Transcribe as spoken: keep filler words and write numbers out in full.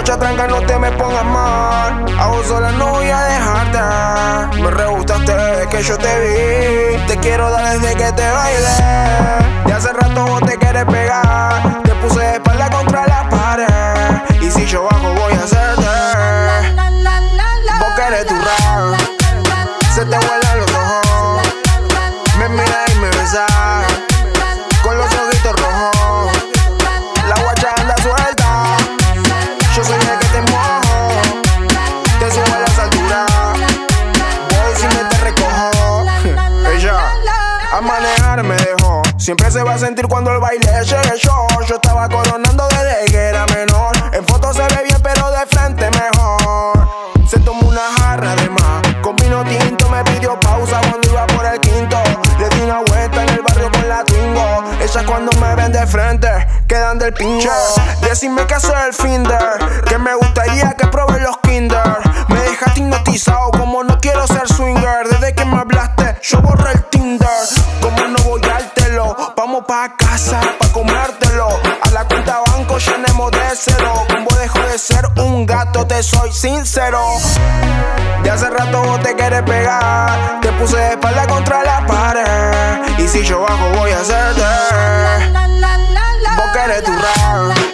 guacha tranca, no te me pongas mal. A vos sola no voy a dejarte. Me re gustaste desde que yo te vi. Te quiero dar desde que te bailé. De hace rato vos te quieres pegar. Te puse de espalda contra la pared. Y si yo bajo voy a hacerte. Vos querés tu rap. Se te vuelan los ojos. Me miras y me besas con los ojitos rojos. La guacha anda suelta. Yo soy el que te mojo. Te subo a las alturas. Voy si me te recojo. Ella a manejar me dejó. Siempre se va a sentir cuando el baile llegue yo. Yo estaba coronando desde que era menor. En fotos se ve bien pero de frente mejor. Se tomó una jarra de más. Con vino tinto me pidió pausa cuando iba por el quinto. Le di una vuelta en el barrio con la Twingo. Ellas cuando me ven de frente quedan del pinche. Decime que soy el finder, que me gustaría que pruebe los kinder. Me dejaste hipnotizado como no quiero ser swinger. Desde que me hablaste yo borré el Tinder. Como no voy al telo, vamos pa' casa pa' comértelo. A la cuenta banco llenemos de cero. Con vos dejo de ser un gato, te soy sincero. De hace rato vos te quieres pegar. Te puse de espalda contra la pared. Y si yo bajo voy a hacerte. Vos querés tu rap.